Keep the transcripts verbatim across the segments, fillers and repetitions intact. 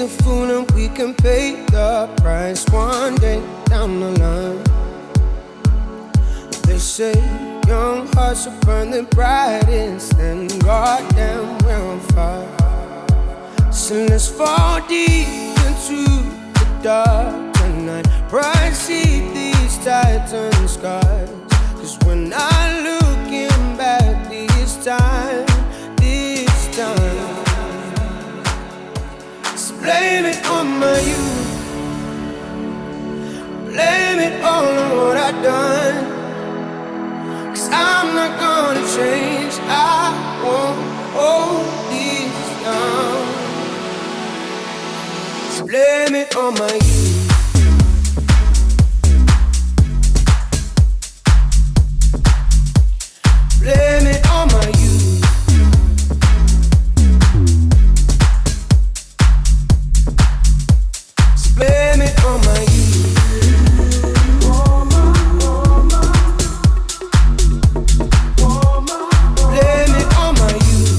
the fool and we can pay the price one day down the line. They say young hearts will burn the brightest, and goddamn we're on fire. So let's fall deep into the dark tonight. Bright see these titan skies. Cause when I looking back this time, this time, so blame it on my youth, blame it all on what I done. Cause I'm not gonna change, I won't hold this down. So blame it on my youth. Blame it on my youth. So blame it on my youth. Blame it on my youth.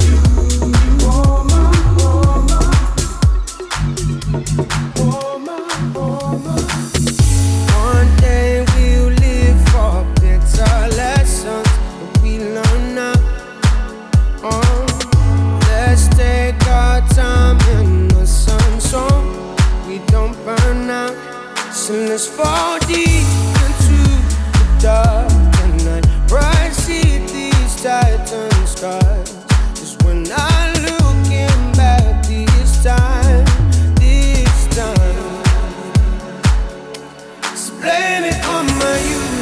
One day we'll live for better lessons we learn now. Oh, let's take our time in the sun so we don't burn out. So let's fall deep into the dark tonight. Bright see these titan skies. Cause when I looking back this time, this time, so blame it on my youth.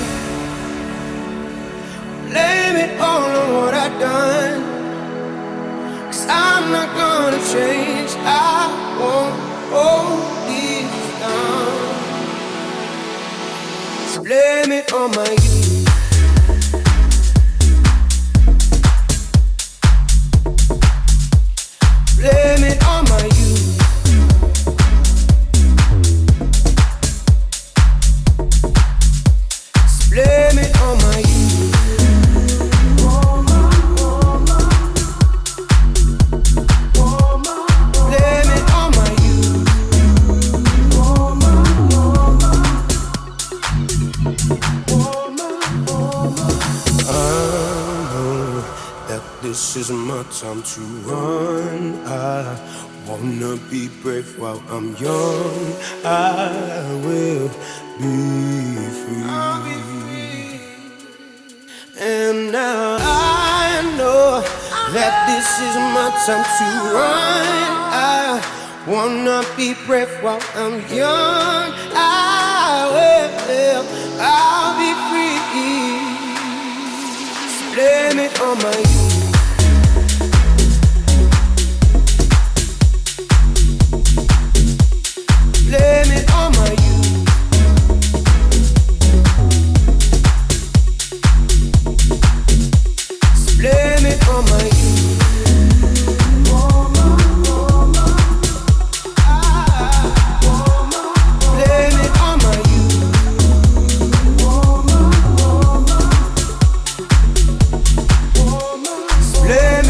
Blame it all on what I done. Cause I'm not gonna change, I won't hold this down. So blame it on my youth. Blame it on my youth. So blame it on my youth. This is my time to run. I wanna be brave while I'm young. I will be free. I'll be free. And now I know that this is my time to run. I wanna be brave while I'm young. I will, I'll be free. So blame it on my youth. Blame it on my youth. So blame it on my youth. Blame it on my youth. So blame